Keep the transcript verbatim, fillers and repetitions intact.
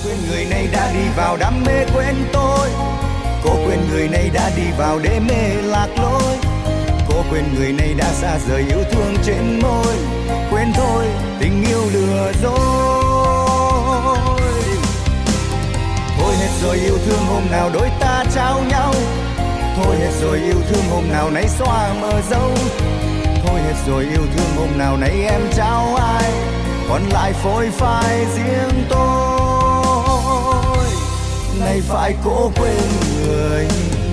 quên người này đã đi vào đam mê quên tôi. Cô quên người này đã đi vào đê mê lạc lối. Cô quên người này đã xa rời yêu thương trên môi. Quên thôi tình yêu lừa dối. Thôi hết rồi yêu thương hôm nào đôi ta trao nhau. Thôi hết rồi yêu thương hôm nào nay xóa mờ dấu. Thôi hết rồi yêu thương hôm nào nay em trao ai, còn lại phôi phai riêng tôi. Này phải cố quên người